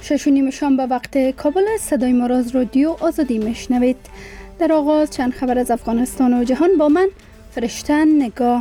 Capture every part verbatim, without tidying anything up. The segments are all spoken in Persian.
شش و نیم شام به وقت کابل است. صدای ما را از رادیو آزادی میشنوید. در آغاز چند خبر از افغانستان و جهان با من فرشته نگاه.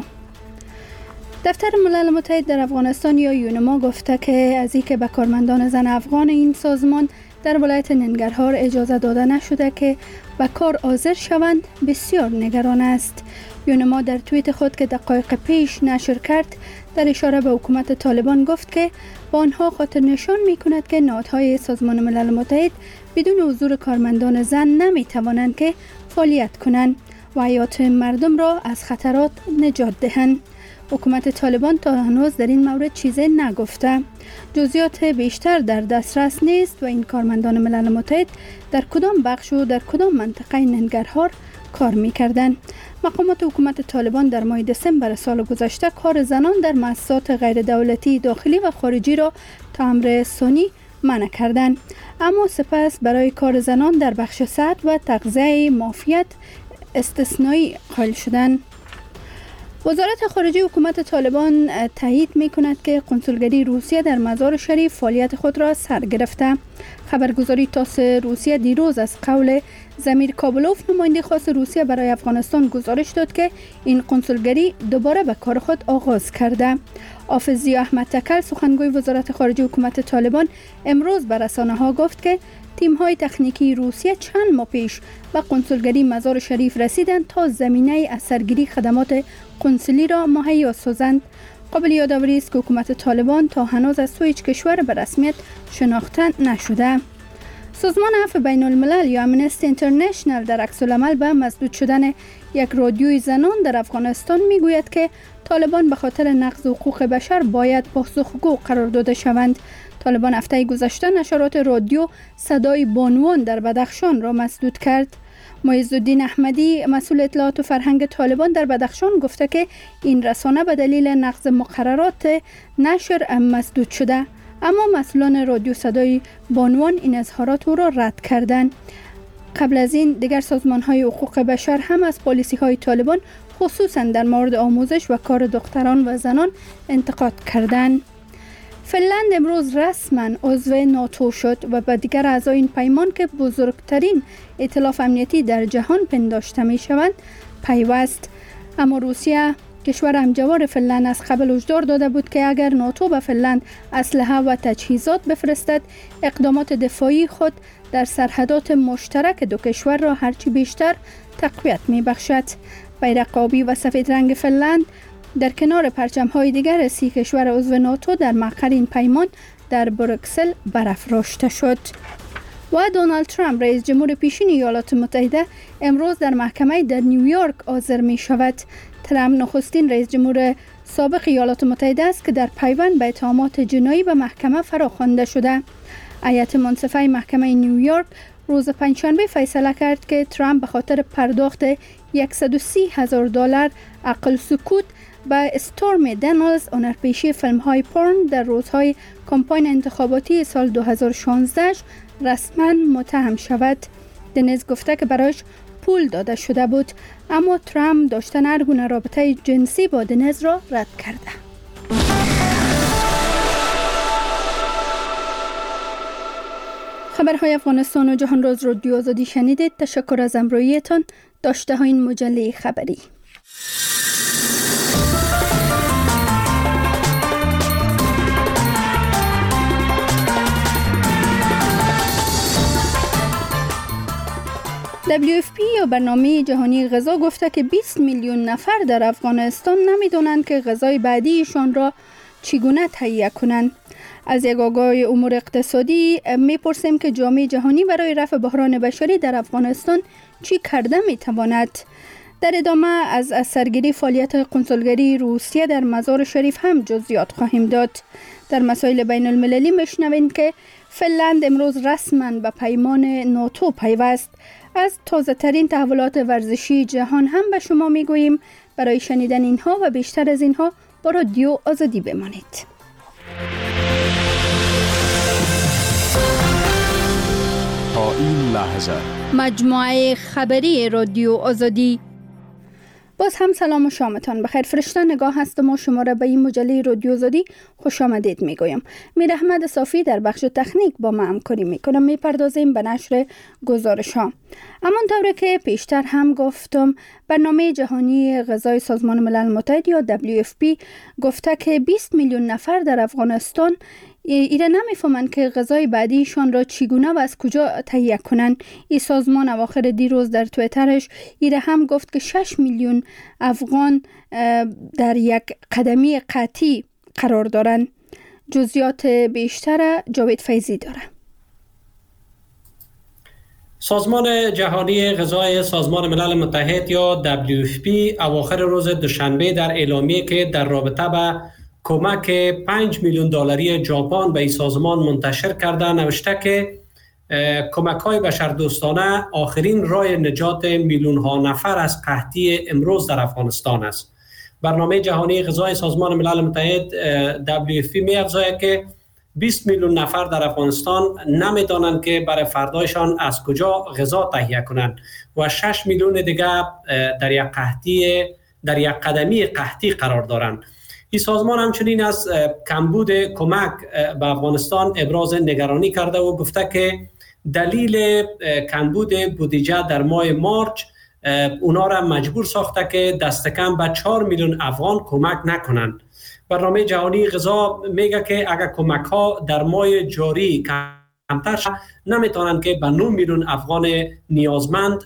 دفتر ملل متحد در افغانستان یا یونما گفته که از اینکه به کارمندان زن افغان این سازمان در ولایت ننگرهار اجازه داده نشده که به کار حاضر شوند بسیار نگران است. یونما در توییت خود که دقایق پیش نشر کرد در اشاره به حکومت طالبان گفت که با آنها خاطر نشان می کند که نهادهای سازمان ملل متحد بدون حضور کارمندان زن نمی توانند که فعالیت کنند و حیات مردم را از خطرات نجات دهند. حکومت طالبان تا هنوز در این مورد چیزی نگفته. جزئیات بیشتر در دسترس نیست و این کارمندان ملل متحد در کدام بخش و در کدام منطقه ننگرهار کار می‌کردند. مقامات حکومت طالبان در ماه دسامبر سال گذشته کار زنان در مؤسسات غیر دولتی داخلی و خارجی را تا امر ثانی منع کردند، اما سپس برای کار زنان در بخش صحت و تغذیه معافیت استثنایی قائل شدند. وزارت خارجه حکومت طالبان تایید می کند که قنسولگری روسیه در مزار شریف فعالیت خود را سر گرفته. خبرگزاری تاس روسیه دیروز از قول زمیر کابلوف نماینده خاص روسیه برای افغانستان گزارش داد که این قنسولگری دوباره به کار خود آغاز کرده. حافظ ضیا احمد تکل سخنگوی وزارت خارجه حکومت طالبان امروز به رسانه‌ها گفت که تیم‌های تکنیکی روسیه چند ماه پیش به قنسولگری مزار شریف رسیدند تا زمینه اثرگیری خدمات قنسولی را مهیا سازند. قابل یادآوری است که حکومت طالبان تا هنوز از سوی هیچ کشور به رسمیت شناخته نشده. سازمان عفو بین الملل یا امنستی اینترنشنل در عکس العمل به مسدود شدن یک رادیوی زنان در افغانستان میگوید که طالبان به خاطر نقض حقوق بشر باید پاسخگو قرار داده شوند. طالبان هفته گذشته نشرات رادیو صدای بانوان در بدخشان را مسدود کرد. معز الدین احمدی مسئول اطلاعات و فرهنگ طالبان در بدخشان گفته که این رسانه به دلیل نقض مقررات نشر مسدود شده، اما مسئولان رادیو صدای بانوان این اظهارات او را رد کردند. قبل از این دیگر سازمان‌های حقوق بشر هم از پالیسی‌های طالبان خصوصا در مورد آموزش و کار دختران و زنان انتقاد کردند. فنلند امروز رسما عضو ناتو شد و به دیگر اعضای این پیمان که بزرگترین ائتلاف امنیتی در جهان پنداشته می شوند پیوست. اما روسیه کشور همجوار فنلند از قبل هشدار داده بود که اگر ناتو به فنلند اسلحه و تجهیزات بفرستد اقدامات دفاعی خود در سرحدات مشترک دو کشور را هرچی بیشتر تقویت می بخشد. بیرق آبی و سفید رنگ فنلند در کنار پرچم‌های دیگر سی کشور عضو ناتو در مقر این پیمان در بروکسل برافراشته شد. و دونالد ترامپ رئیس جمهور پیشین ایالات متحده امروز در محکمه در نیویورک حاضر می شود. ترامپ نخستین رئیس جمهور سابق ایالات متحده است که در پیوند به اتهامات جنایی به محکمه فراخوانده شده. هیئت منصفه محکمه نیویورک روز پنجشنبه فیصله کرد که ترامپ به خاطر پرداخت صد و سی هزار دلار عقل سکوت به استورمی دنالز هنرپیشه فیلم های پورن در روزهای کمپاین انتخاباتی سال دو هزار و شانزده رسما متهم شود. دنیز گفته که برایش پول داده شده بود، اما ترامپ داشتن هر گونه رابطه جنسی با دنیز را رد کرده. خبرهای افغانستان و جهان را از رادیو آزادی شنیدید. تشکر از همراهیتان. داشته ها این مجله خبری. دبلیو اف پی یا برنامه جهانی غذا گفته که بیست میلیون نفر در افغانستان نمیدونند که غذای بعدیشان را چگونه تهیه کنند. از یک آگاه امور اقتصادی میپرسیم که جامعه جهانی برای رفع بحران بشری در افغانستان چی کرده میتواند. در ادامه از اثرگیری فعالیت قنسولگری روسیه در مزار شریف هم جزئیات خواهیم داد. در مسائل بین المللی میشنویم که فنلند امروز رسما به پیمان ناتو پیوست. از تازه ترین تحولات ورزشی جهان هم به شما میگوییم. برای شنیدن اینها و بیشتر از اینها با رادیو آزادی بمانید. تا این لحظه مجموعه خبری رادیو آزادی. باز هم سلام و شامتان بخیر. فرشته نگاه هستم و شما را به این مجله رادیو آزادی خوش آمدید میگویم. میر احمد صافی در بخش تکنیک با ما همکاری میکنم. میپردازیم به نشر گزارش ها. اما طوری که پیشتر هم گفتم، برنامه جهانی غذای سازمان ملل متحد یا دبلیو اف پی گفته که بیست میلیون نفر در افغانستان ایره نمیفهمند که غذای بعدیشان را چگونه و از کجا تهیه کنند. این سازمان اواخر دیروز در تویترش ایره هم گفت که شش میلیون افغان در یک قدمی قطعی قرار دارند. جزئیات بیشتر جاوید فیضی داره. سازمان جهانی غذای سازمان ملل متحد یا دبلیو اف پی اواخر روز دوشنبه در اعلامیه که در رابطه با کمک پنج میلیون دلاری ژاپن به این سازمان منتشر کرده نوشته که کمک های بشردوستانه آخرین راه نجات میلیون ها نفر از قحطی امروز در افغانستان است. برنامه جهانی غذای سازمان ملل متحد دبلیو اف پی می افزاید که بیست میلیون نفر در افغانستان نمیدانند که برای فردایشان از کجا غذا تهیه کنند و شش میلیون دیگر در یک قحطی در یک قدمی قحطی قرار دارند. این سازمان همچنین از کمبود کمک به افغانستان ابراز نگرانی کرده و گفته که دلیل کمبود بودجه در ماه مارچ اونا را مجبور ساخته که دست کم به چهار میلیون افغان کمک نکنند. برنامه جهانی غذا میگه که اگر کمک ها در ماه جاری کمتر شد نمیتونند که به نه میلیون افغان نیازمند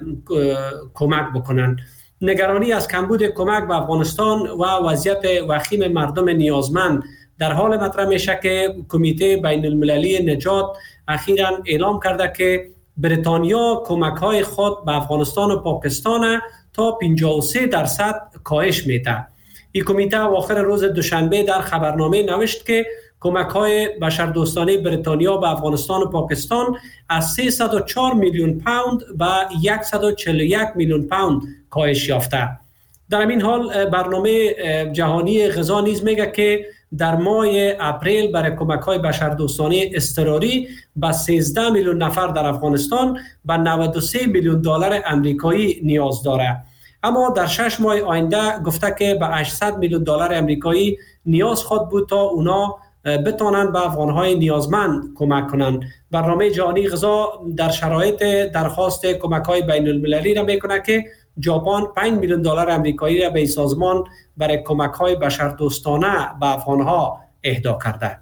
کمک بکنند. نگرانی از کمبود کمک به افغانستان و وضعیت وخیم مردم نیازمند در حال مطرح میشه که کمیته بین المللی نجات اخیراً اعلام کرده که بریتانیا کمک های خود به افغانستان و پاکستان تا پنجاه و سه درصد کاهش میده. این کمیته آخر روز دوشنبه در خبرنامه نوشت که کمک های بشردوستانه بریتانیا به افغانستان و پاکستان از سیصد و چهار میلیون پوند به صد و چهل و یک میلیون پوند کاهش یافته. در این حال برنامه جهانی غذا نیز میگه که در ماه اپریل برای کمک های بشردوستانه اضطراری به سیزده میلیون نفر در افغانستان به نود و سه میلیون دلار امریکایی نیاز داره. اما در شش ماه آینده گفته که به هشتصد میلیون دلار امریکایی نیاز خود بود تا اونا بتونند به افغانهای نیازمند کمک کنند. برنامه جهانی غذا در شرایط درخواست کمک‌های بین المللی را میکنه که ژاپن پنج میلیون دلار امریکایی را به این سازمان برای کمک‌های بشردوستانه به افغانها اهدا کرده.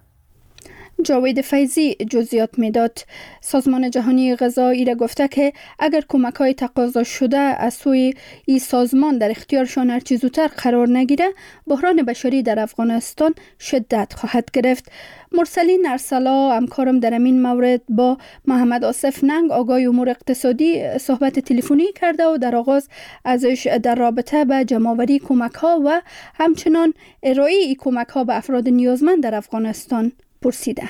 جاوید فیضی جزئیات میداد. سازمان جهانی غذا ایره گفته که اگر کمک های تقاضا شده از سوی این سازمان در اختیارشان هرچی زودتر قرار نگیره، بحران بشری در افغانستان شدت خواهد گرفت. مرسلین ارسلا همکارم در این مورد با محمد آصف ننگ آگاه امور اقتصادی صحبت تلفنی کرده و در آغاز ازش در رابطه به جمع‌آوری کمک ها و همچنان ارائه این کمک ها به افراد نیازمند در افغانستان پرسیده.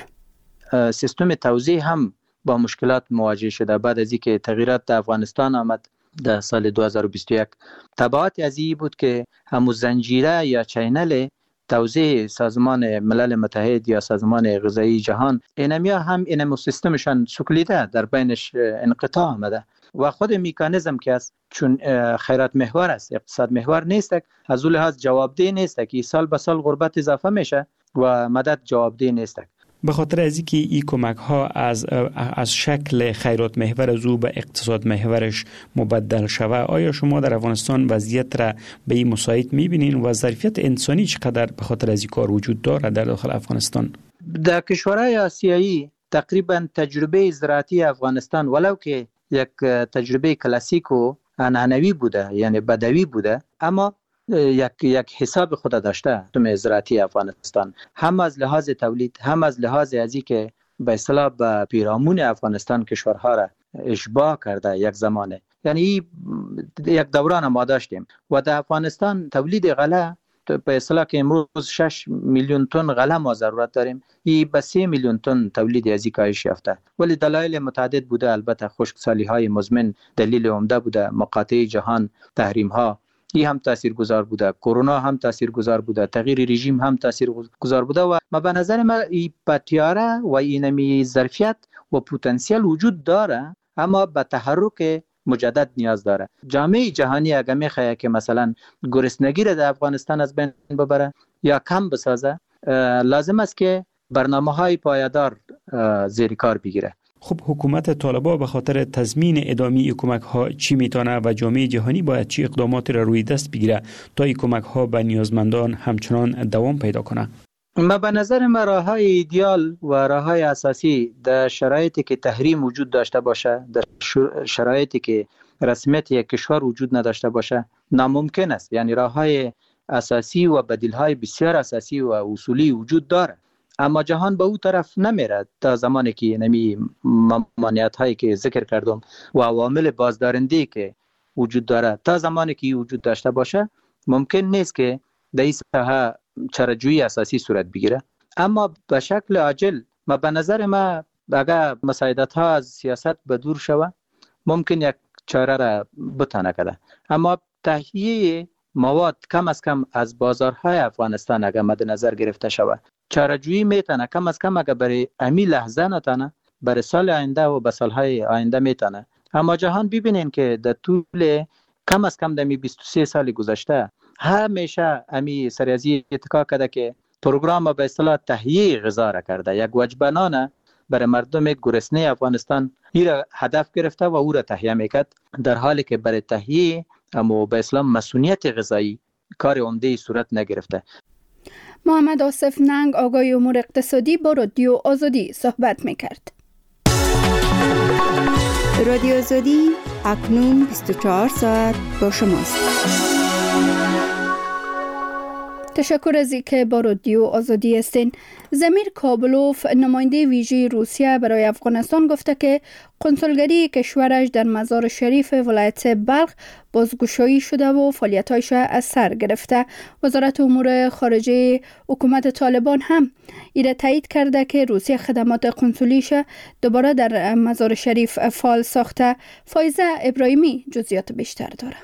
سیستم توزیع هم با مشکلات مواجه شده بعد از اینکه تغییرات در افغانستان آمد در سال دو هزار و بیست و یک. تبعات از این بود که همون زنجیره یا چینل توزیع سازمان ملل متحد یا سازمان غذایی جهان اینمیا هم اینمو سیستمشان سکلیده در بینش انقطاع آمده و خود میکانیزم که است چون خیرات محور است، اقتصاد محور نیست، از اون لحاظ جوابدeh نیست که سال به سال غربت اضافه میشه و مدد جوابدeh نیست. به خاطر از اینکه این کمک ها از از شکل خیرات محور از او به اقتصاد محورش مبدل شوه، آیا شما در افغانستان وضعیت را به این مساعد میبینین و ظرفیت انسانی چقدر به خاطر از این کار وجود داره در داخل افغانستان؟ در کشورهای آسیایی تقریبا تجربه زراعتی افغانستان ولو که یک تجربه کلاسیک و عنعنوی بوده یعنی بدوی بوده، اما یک یک حساب خود داشته تو زراعتی افغانستان، هم از لحاظ تولید هم از لحاظ ازی که به اصطلاح به پیرامون افغانستان کشورها را اشباع کرده یک زمانه، یعنی یک دوران ما داشتیم و در افغانستان تولید غله به اصطلاح که امروز شش میلیون تن غله ما ضرورت داریم، این به سه میلیون تن تولید ازی کاهش یافته، ولی دلایل متعدد بوده. البته خشکسالی های مزمن دلیل عمده بوده، مقاطعه جهان، تحریم ها این هم تاثیرگذار بوده، کرونا هم تاثیرگذار بوده، تغییر رژیم هم تاثیرگذار بوده و ما به نظر ما این پتیاره و اینمی ظرفیت و پتانسیل وجود داره، اما به تحرک مجدد نیاز داره. جامعه جهانی اگر میخواد که مثلا گرسنگی را در افغانستان از بین ببره یا کم بسازه، لازم است که برنامه‌های پایدار زیر کار بگیره. خب حکومت طالبان به خاطر تضمین ادامه کمک ها چی میتونه و جامعه جهانی باید چی اقداماتی را روی دست بگیره تا این کمک ها به نیازمندان همچنان دوام پیدا کنه؟ ما به نظر ما راه‌های ایدئال و راه‌های اساسی در شرایطی که تحریم وجود داشته باشه، در شرایطی که رسمیت یک کشور وجود نداشته باشه ناممکن است. یعنی راه‌های اساسی و بدیل‌های بسیار اساسی و اصولی وجود داره، اما جهان به او طرف نمیره تا زمانی که نمی ممانعت‌هایی که ذکر کردم و عوامل بازدارنده که وجود داره تا زمانی که وجود داشته باشه ممکن نیست که در این ساحه چاره‌جویی اساسی صورت بگیره. اما به شکل عاجل ما به نظر ما اگر مساعدت‌ها از سیاست به دور شود ممکن یک چاره را بتانه کرده، اما تهیه مواد کم از کم از بازارهای افغانستان اگر مد نظر گرفته شود چاره‌جویی میتونه کم از کم اگر برای امی لحظه نتانه برای سال آینده و به سالهای آینده میتونه. اما جهان ببینین که در طول کم از کم دمی بیست و سه سال گذشته همیشه امی سریازی اتکا کرده که پروگرام به اصطلاح تهیه غذا را کرده، یک وجبه نان برای مردم گرسنه افغانستان این را هدف گرفته و او را تهیه میکرد، در حالی که برای تهیه اما به اصطلاح مسئولیت غذایی کار عمده صورت نگرفته. محمد آصف ننگ آگاه امور اقتصادی با رادیو آزادی صحبت میکرد. رادیو آزادی اکنون بیست و چهار ساعت با شماست. تشکر از اینکه با رادیو آزادی هستین. زمیر کابلوف نماینده ویژه روسیه برای افغانستان گفته که کنسولگری کشورش در مزار شریف ولایت بلخ بازگشایی شده و فعالیت‌هایش از سر گرفته. وزارت امور خارجه حکومت طالبان هم این تایید کرده که روسیه خدمات قنسولیش دوباره در مزار شریف فعال ساخته. فایزه ابراهیمی جزئیات بیشتر داره.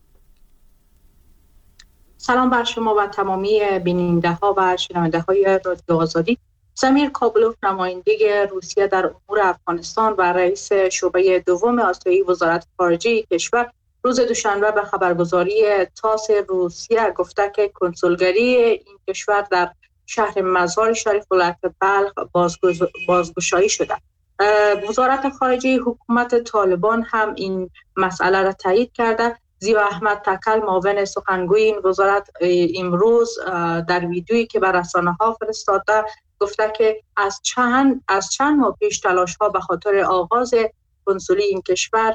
سلام بر شما و تمامی بیننده ها و شنونده های رادیو آزادی. زمیر کابلوف نماینده روسیه در امور افغانستان و رئیس شعبه دوم آسیایی وزارت خارجه کشور روز دوشنبه به خبرگزاری تاس روسیه گفته که کنسولگری این کشور در شهر مزار شریف ولایت بلخ بازگشایی شده. وزارت خارجه حکومت طالبان هم این مسئله را تایید کرده. زیبا احمد تکل معاون سخنگوی این وزارت امروز در ویدیویی که به رسانه‌ها فرستاده گفته که از چند از چند ماه پیش تلاش‌ها به خاطر آغاز کنسولی این کشور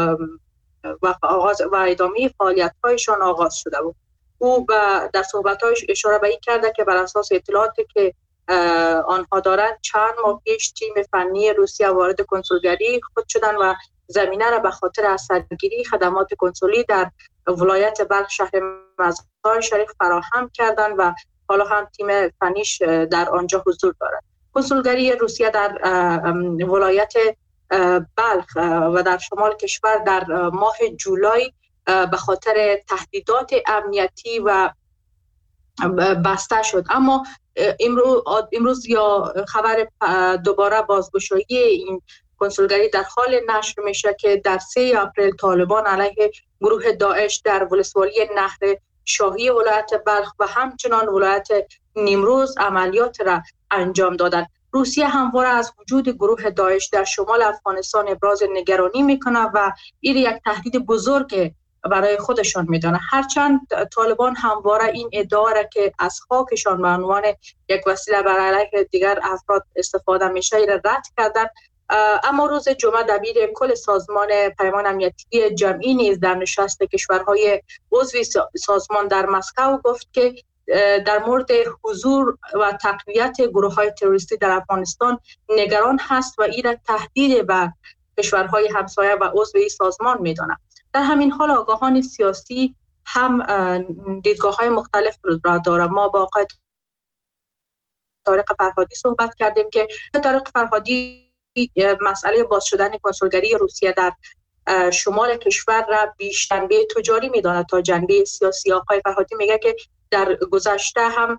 و آغاز و ادامه فعالیت‌هایشان آغاز شده بود. او در صحبت‌هایش اشاره به این کرده که بر اساس اطلاعاتی که آنها دارند چند ماه پیش تیم فنی روسیه وارد کنسولگری خود شدند و زمینه را به خاطر از سرگیری خدمات کنسولی در ولایت بلخ شهر مزار شریف فراهم کردند و حالا هم تیم فنیش در آنجا حضور دارد. کنسولگری روسیه در ولایت بلخ و در شمال کشور در ماه جولای به خاطر تهدیدات امنیتی و بسته شد، اما امروز امروز یا خبر دوباره بازگشایی این کنسولگری در حال نشر میشه که در سه اپریل طالبان علیه گروه داعش در ولسوالی نهر شاهی ولایت بلخ و همچنان ولایت نیمروز عملیات را انجام دادند. روسیه همواره از وجود گروه داعش در شمال افغانستان ابراز نگرانی میکنه و این یک تهدید بزرگ برای خودشان میدانه. هرچند طالبان همواره این ادعا را که از خاکشان به عنوان یک وسیله برای علیه دیگر افراد استفاده میشه را رد کردند، اما روز جمعه دبیر کل سازمان پیمان امنیتی جمعی نیز در نشست کشورهای عضو سازمان در مسکو گفت که در مورد حضور و تقویت گروه‌های تروریستی در افغانستان نگران هست و این را تهدید به کشورهای همسایه و عضو این سازمان می‌داند. در همین حال آگاهان سیاسی هم دیدگاه‌های مختلف را دارند. ما با آقای طارق فرهادی صحبت کردیم که طارق فرهادی مسئله باز شدن کنسولگری روسیه در شمال کشور را بیش جنبه تجاری می‌داند تا جنبه سیاسی. آقای فرهادی میگه که در گذشته هم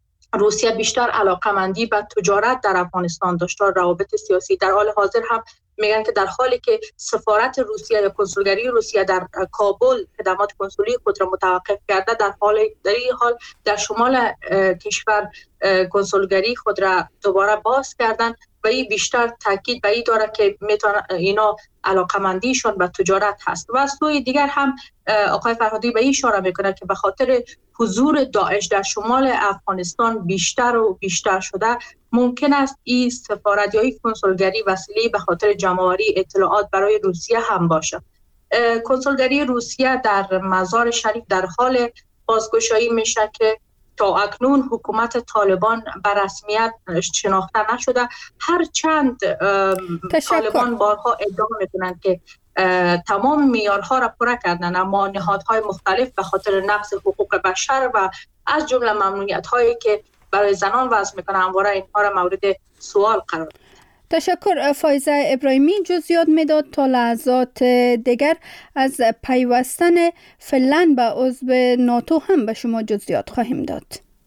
روسیه بیشتر علاقه‌مندی به تجارت در افغانستان داشته، روابط سیاسی. در حال حاضر هم میگن که در حالی که سفارت روسیه یا کنسولگری روسیه در کابل خدمات کنسولی خود را متوقف کرده، در حال در این حال در شمال کشور کنسولگری خود را دوباره باز کردن و این بیشتر تاکید به این داره که میتونه اینا علاقمندیشون به تجارت هست. و از سوی دیگر هم آقای فرهادی به این اشاره میکنه که به خاطر حضور داعش در شمال افغانستان بیشتر و بیشتر شده، ممکن است این سفارت یا این کنسولگری وسیله به خاطر جمع‌آوری اطلاعات برای روسیه هم باشه. کنسولگری روسیه در مزار شریف در حال بازگشایی میشه که تا اکنون حکومت طالبان به رسمیت شناخته نشده، هرچند طالبان بارها ادعا میکنند که تمام معیارها را پوره کردن، اما نهادهای مختلف به خاطر نقض حقوق بشر و از جمله ممنوعیت‌هایی که برای زنان وضع میکنه همواره اینها را مورد سوال قرار. تشکر. فایزه ابراهیمی جزئیات میداد. تا لحظات دیگر از پیوستن فنلند به عضو ناتو هم به شما جزئیات خواهیم داد.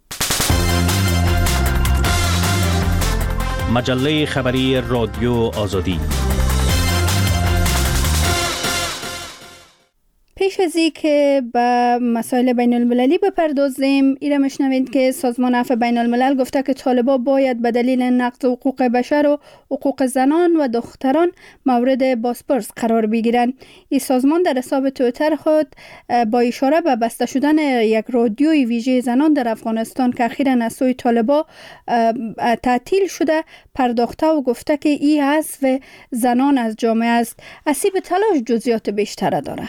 مجله خبری رادیو آزادی. پیش از این که به مسائل بین المللی بپردازیم، ایره مشنوید که سازمان عفو بین الملل گفته که طالبان باید به دلیل نقض حقوق بشر و حقوق زنان و دختران مورد بازپرس قرار بگیرند. این سازمان در حساب توییتر خود با اشاره به بسته شدن یک رادیوی ویژه زنان در افغانستان که اخیراً از سوی طالبان تعطیل شده پرداخته و گفته که این حذف زنان از جامعه است. اسیب تلاش جزئیات بیشتر داره.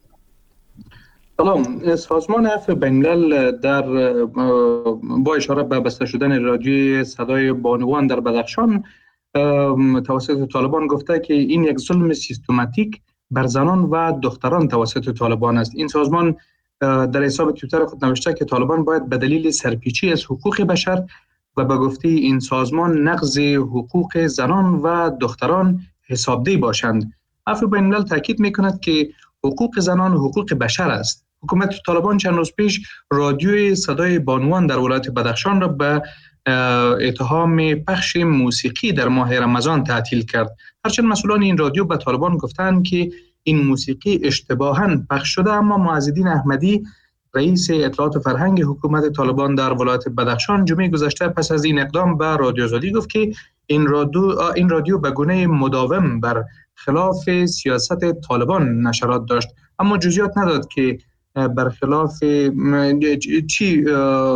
سلام. سازمان عفو بین الملل در با اشاره به بسته شدن رادیوی صدای بانوان در بدخشان توسط طالبان گفته که این یک ظلم سیستماتیک بر زنان و دختران توسط طالبان است. این سازمان در حساب توییتر خود نوشته که طالبان باید به دلیل سرپیچی از حقوق بشر و به گفته این سازمان نقض حقوق زنان و دختران حسابدهی باشند. عفو بین الملل تاکید میکند که حقوق زنان حقوق بشر است. حکومت طالبان چند روز پیش رادیوی صدای بانوان در ولایت بدخشان را به اتهام پخش موسیقی در ماه رمضان تعطیل کرد. هرچند مسئولان این رادیو به طالبان گفتند که این موسیقی اشتباهاً پخش شده، اما معزالدین احمدی رئیس اطلاعات و فرهنگ حکومت طالبان در ولایت بدخشان جمعه گذشته پس از این اقدام به رادیو آزادی گفت که این رادیو این رادیو به گونه مداوم بر خلاف سیاست طالبان نشرات داشت، اما جزئیات نداد که برخلاف چی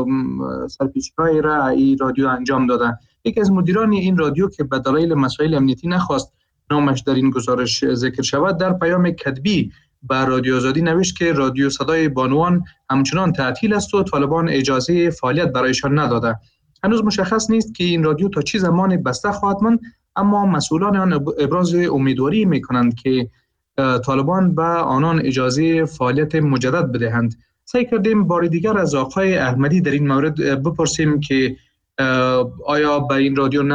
سرپیچی‌هایی را این رادیو انجام داده. یکی از مدیران این رادیو که به دلایل مسائل امنیتی نخواست نامش در این گزارش ذکر شود، در پیام کتبی به رادیو آزادی نوشت که رادیو صدای بانوان همچنان تعطیل است و طالبان اجازه فعالیت برایشان نداده. هنوز مشخص نیست که این رادیو تا چه زمان بسته خواهد ماند، اما مسئولان آن ابراز امیدواری میکنند که طالبان به آنان اجازه فعالیت مجدد بدهند. سعی کردیم بار دیگر از آقای احمدی در این مورد بپرسیم که آیا به این رادیو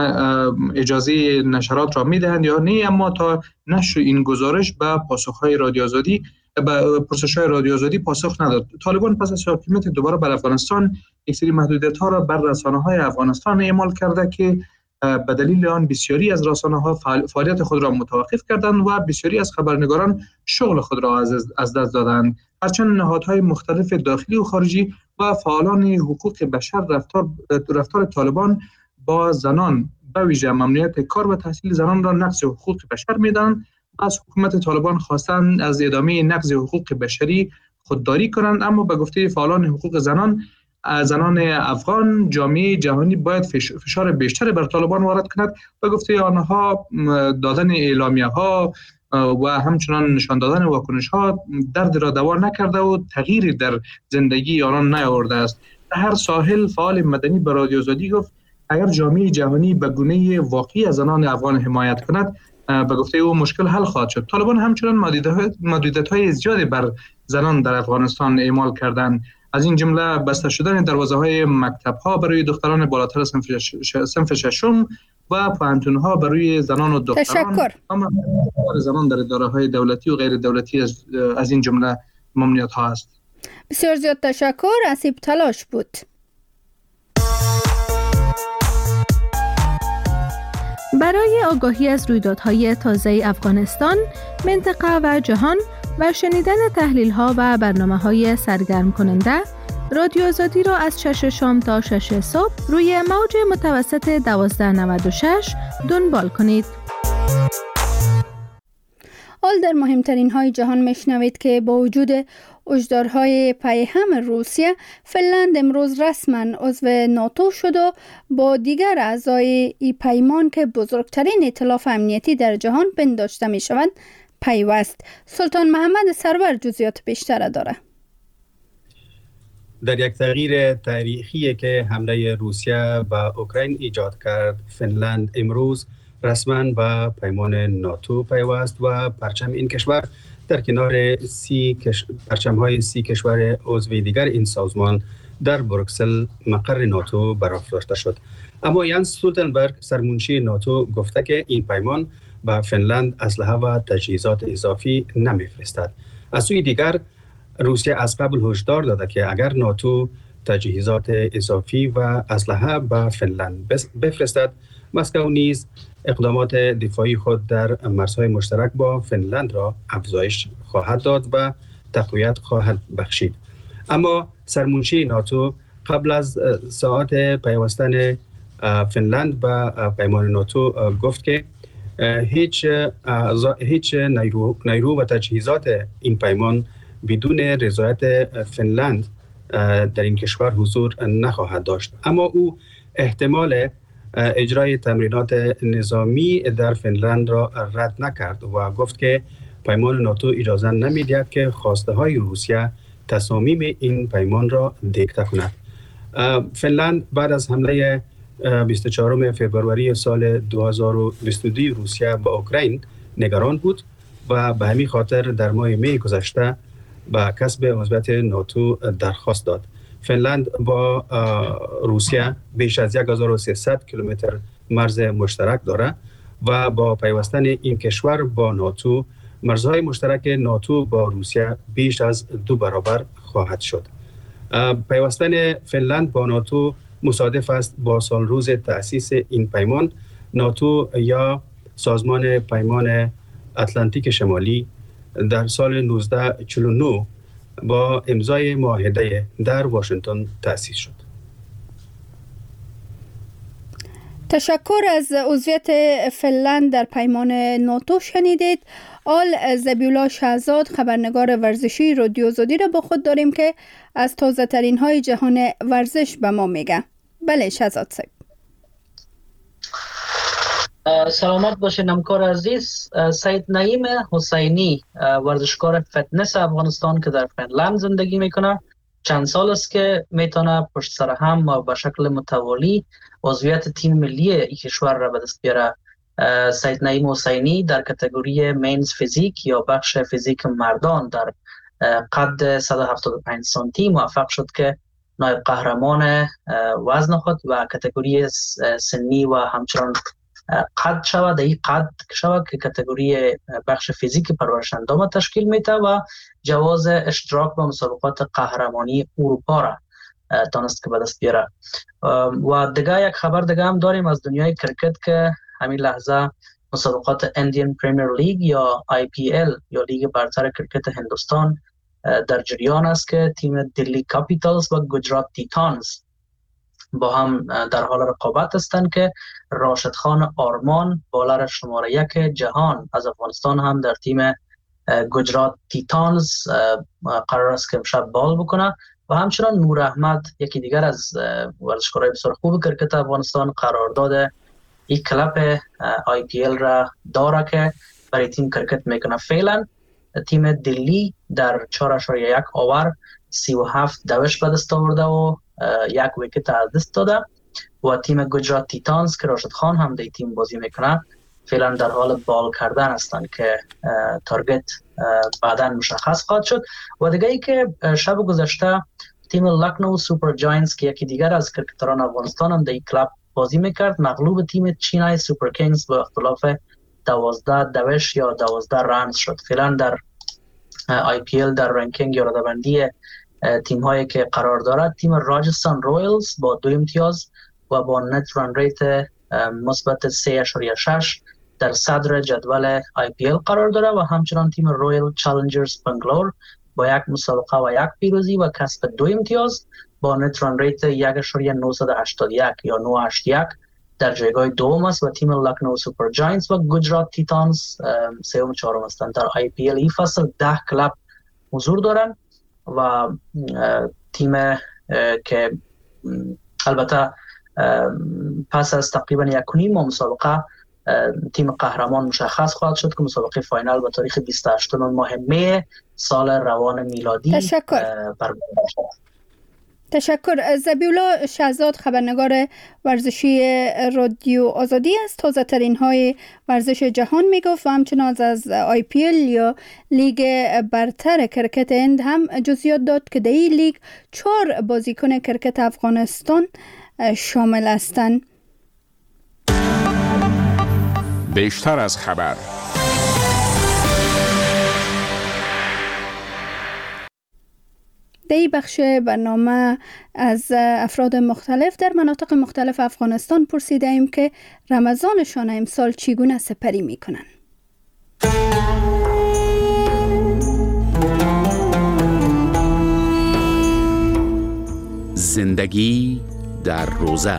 اجازه نشرات را میدهند یا نه، اما تا نشر این گزارش به پاسخهای رادیو آزادی به پرسش‌های رادیو آزادی پاسخ نداد. طالبان پس از حاکمیت دوباره بر افغانستان یک سری محدودیت‌ها را بر رسانه‌های افغانستان اعمال کرده که به دلیل آن بسیاری از رسانه‌ها فعالیت خود را متوقف کردند و بسیاری از خبرنگاران شغل خود را از دست دادند. هرچند نهادهای مختلف داخلی و خارجی و فعالان حقوق بشر رفتار رفتار طالبان با زنان به ویژه ممنوعیت کار و تحصیل زنان را نقض حقوق بشر می‌دانند. از حکومت طالبان خواستند از ادامه نقض حقوق بشری خودداری کنند، اما به گفته فعالان حقوق زنان زنان افغان جامعه جهانی باید فشار بیشتری بر طالبان وارد کند. به گفته آنها دادن اعلامیه‌ها و همچنان نشان دادن واکنش‌ها درد را دوا نکرده و تغییری در زندگی آنان نیاورده است. در هر ساحل فعال مدنی به رادیو آزادی گفت اگر جامعه جهانی به گونه واقعی از زنان افغان حمایت کند، به گفته او مشکل حل خواهد شد. طالبان همچنان محدودیت‌های زیادی بر زنان در افغانستان اعمال کردند، از این جمله بسته شدن دروازه‌های مکتب‌ها برای دختران بالاتر صنف ششم و پانتون‌ها برای زنان و دختران. تشکر. اما زنان در اداره‌های دولتی و غیر دولتی از, از این جمله ممنوعیت‌ها است. بسیار زیاد تشکر. اسیب تلاش بود. برای آگاهی از رویدادهای تازه افغانستان، منطقه و جهان و شنیدن تحلیل‌ها و برنامه‌های سرگرم کننده، رادیو آزادی را از شش شام تا شش صبح روی موج متوسط دوازده نود و شش دنبال کنید. حال در مهمترین های جهان میشنوید که با وجود هشدارهای پیهم روسیه، فنلند امروز رسما عضو ناتو شد و با دیگر اعضای ای پیمان که بزرگترین ائتلاف امنیتی در جهان پنداشته می شوند پیوست. سلطان محمد سرور جزئیات بیشتر داره. در یک تغییر تاریخی که حمله روسیه به اوکراین ایجاد کرد، فنلند امروز رسما به پیمان ناتو پیوست و پرچم این کشور در کنار سی کش... پرچم‌های سی کشور عضو دیگر این سازمان در بروکسل مقر ناتو برافراشته شد. اما یانس استولتنبرگ سرمنشی ناتو گفته که این پیمان به فنلند اسلحه و تجهیزات اضافی نمیفرستد. از سوی دیگر روسیه از قبل هشدار داده که اگر ناتو تجهیزات اضافی و اسلحه به فنلند بفرستد، مسکو نیز اقدامات دفاعی خود در مرزهای مشترک با فنلند را افزایش خواهد داد و تقویت خواهد بخشید. اما سرمنشی ناتو قبل از ساعت پیوستن فنلند به پیمان ناتو گفت که هیچ هیچ نیرو, نیرو و تجهیزات این پیمان بدون رضایت فنلند در این کشور حضور نخواهد داشت. اما او احتمال اجرای تمرینات نظامی در فنلند را رد نکرد و گفت که پیمان ناتو اجازه نمی‌دهد که خواسته های روسیه تصامیم این پیمان را دیکته کند. فنلند بعد از حمله بیست و چهارم فوریه سال دو هزار و بیست و دو روسیه به اوکراین نگران بود و به همین خاطر در ماه می گذشته به کسب عضویت ناتو درخواست داد. فنلند با روسیه بیش از هزار و سیصد کیلومتر مرز مشترک دارد و با پیوستن این کشور با ناتو، مرزهای مشترک ناتو با روسیه بیش از دو برابر خواهد شد. پیوستن فنلند با ناتو مصادف است با سال روز تأسیس این پیمان. ناتو یا سازمان پیمان اتلانتیک شمالی در سال نوزده چهل و نه با امضای معاهده در واشنگتن تأسیس شد. تشکر از عضویت فنلند در پیمان ناتو شنیدید. آل زبیولا شهزاد، خبرنگار ورزشی رادیو آزادی را با خود داریم که از تازه ترین های جهان ورزش به ما میگه. بله شهزاد صاحب. سلامت باشین همکار عزیز. سید نعیم حسینی، ورزشکار فتنس افغانستان که در فنلند زندگی میکنه، چند سال است که میتونه پشت سر هم و به شکل متوالی عضویت تیم ملی این کشور را به دست بیاره. سید نعیم حسینی در کاتگوری مینز فیزیک یا بخش فیزیک مردان در قد صد و هفتاد و پنج سانتی موفق شد که نایب قهرمان وزن خود و کاتگوری سنی و همچنان قد شود. این قد شود که کاتگوری بخش فیزیک پرورش اندام تشکیل میده و جواز اشتراک به مسابقات قهرمانی اروپا را تانست که به دست بیاره. و دیگه یک خبر دیگه هم داریم از دنیای کرکت که همین لحظه مسابقات اندین پریمیر لیگ یا آی پی ال یا لیگ برتر کرکت هندوستان در جریان است که تیم دلی کاپیتالز و گجرات تیتانز با هم در حال رقابت هستند که راشد خان آرمان بالر شماره یک جهان از افغانستان هم در تیم گجرات تیتانز قرار است که امشب بال بکنه و همچنان نور احمد یکی دیگر از ورزشکارهای بسیار خوب کرکت افغانستان قرارداد این کلاب آی پی ال را داره که برای تیم کرکت میکنه. فعلا تیم دلی در چهار اشاریه یک آور سی و هفت دوش به دست آورده و یک ویکت از دست داده و تیم گجرات تیتانز که راشد خان هم در تیم بازی میکنه فعلا در حال بال کردن هستند که تارگت بعدا مشخص خواهد شد. و دیگه ای که شب گذشته تیم لکنو سوپر جاینتس که یکی دیگر از کرکتران افغانستان هم در این کلاب بازی میکرد مغلوب تیم چینای سوپر کینگز با اختلاف دوازده دوش یا دوازده رنز شد. فعلا در آی پی ال در رنکینگ یا رده‌بندی تیم هایی که قرار دارد تیم راجستان رویلز با دو امتیاز و با نت ران ریت مثبت سه اشاریه شش در صدر جدول آی پی ال قرار داره و همچنان تیم رویال چالنجرز بنگلور با یک مسابقه و یک پیروزی و کسب دو امتیاز با نت ران ریت یک اشاریه نهصد و هشتاد و یک یا نهصد و هشتاد و یک در جایگاه دوم است و تیم لکنو سوپر جاینتس و گجرات تیتانز سوم و چهارم هستند. در آی پی ال این فصل ده کلاب حضور دارند و تیم که البته پس از تقریبا یک و نیم مسابقه تیم قهرمان مشخص خواهد شد که مسابقه فاینال به تاریخ بیست و هشتم ماه می سال روان میلادی برگزار شود. تشکر. ذبیح‌الله شهزاد خبرنگار ورزشی رادیو آزادی است. تازه ترین های ورزش جهان میگفت و همچنان از آی پی ال یا لیگ برتر کرکت هند هم جزئیات داد که در این لیگ چهار بازیکن کرکت افغانستان شامل هستند. بیشتر از خبر. در این بخش برنامه از افراد مختلف در مناطق مختلف افغانستان پرسیده ایم که رمضانشان امسال چگونه سپری می کنند. زندگی در روزه.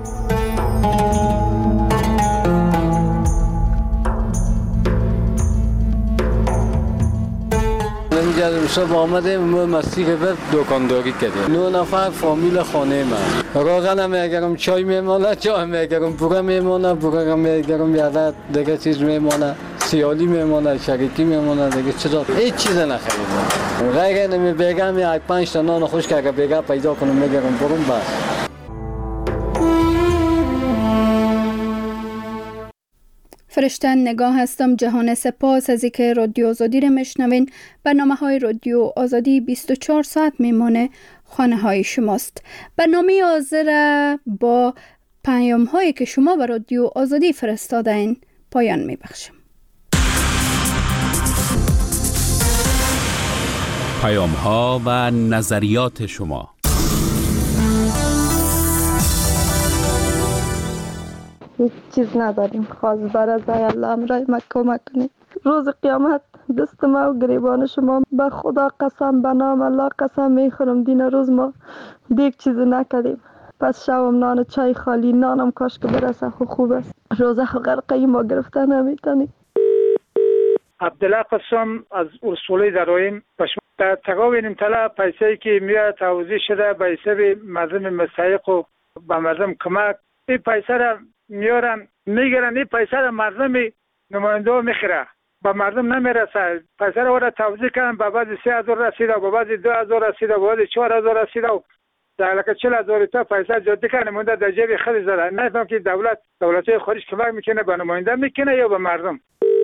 اینجا صبح آمدیم مسیح بر دکانداری کردیم. نه نفر فامیل خانه من. روغن میگرم، چای میمونه، چای میگرم، بوره میمونه، بوره میگرم، یادت دیگه چیز میمونه، سیالی میمونه، شریکی میمونه، دیگه چیزا هیچ چیز نخریدم. غیر نمی بگم یک پنج تا نان خوش که بگم پیدا کنم میگرم برم بس. فرشتن نگاه هستم. جهان سپاس از اینکه رادیو آزادی رو میشنوین. برنامه های رادیو آزادی بیست و چهار ساعت میمانه خانه های شماست. برنامه حاضر با پیام هایی که شما به رادیو آزادی فرستادین پایان میبخشم. پیام ها و نظریات شما. هیچ چیز نداریم خاص بر از الله امرای ما کمک کنید. روز قیامت دست ما و گریبان شما به خدا قسم به نام الله قسم میخورم دین روز ما دیگه چیزی نکردیم. پس شوم نان چای خالی نانم کاش که برسه خو خوب است. روزه غرقه ما گرفته نمیتونی. عبدالله قسم از اصولی درایم در تقاوین طلا پیسه‌ای که میاد توزیع شده به حساب مردم مستحق و به مردم کمک این پیسه را میارن میگیرن. این پیسه را مردم نماینده ها میخیره به مردم نمیرسه. پیسه را ورد توزیع کردن به بعد سه هزار رسیده و به بعد دو هزار رسیده و به بعد چهار هزار رسیده و در لکه چهل هزار تا پیسه جدی کنه مونده در جیب خیلی زده. نفهم که دولت دولت‌های خارج کمک میکنه به نماینده میکنه یا به مردم.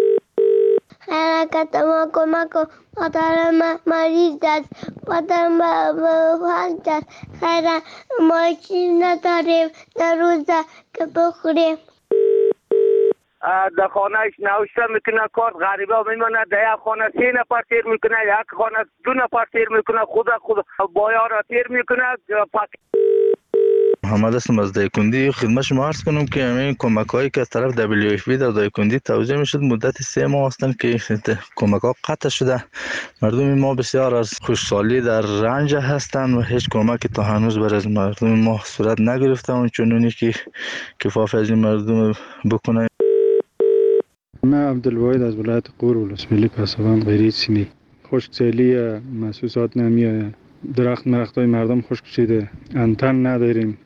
حرکت ما کمک کن. مادر ما مریض است. مادر ما بفهمد است. خیلی ما چیز نداریم در روزه که بخوریم. در خانهش نوشته میکنه کار غریبه میمونه. در یک خانه سه نفر تیر میکنه، یک خانه دو نفر تیر میکنه، خود خود بایا را تیر میکنه. محمد هستم از دایکندی. خدمت شما عرض کنم که همین کمک هایی که از طرف دبلیو اف پی در دایکندی توزیع میشد مدت سه ماه هستند که کمک ها قطع شده. مردم ما بسیار از خوشحالی در رنج هستند و هیچ کمکی تا هنوز بر از مردم ما صورت نگرفته اون چنونی که کفاف از این مردم بکنه. من عبدالواحد از ولایت غور ولسوالی پسابند غیری سیمی. خشکسالی محسوسات نمیآید. درخت مرختای مردم خشک شده. انتن نداریم.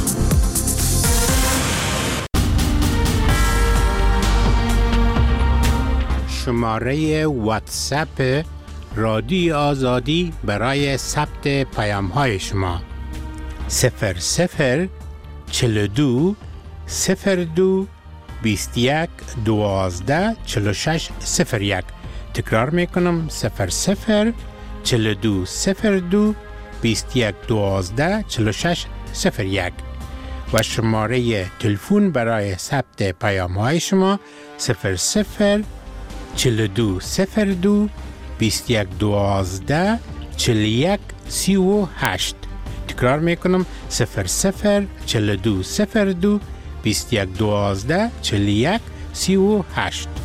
شماره واتساپ رادیو آزادی برای ثبت پیام های شما صفر صفر چهل و دو صفر دو بیست و یک دوازده چهل و شش صفر یک. تکرار میکنم صفر صفر چهل و دو صفر دو بیست و یک دوازده چهل و شش صفر یک و شماره تلفن برای ثبت پیام های شما صفر صفر چهل و دو صفر دو بیست و یک دوازده چهل و یک سی و هشت. تکرار میکنم صفر صفر چهل و دو صفر دو بیست و یک دوازده چهل و یک سی و هشت.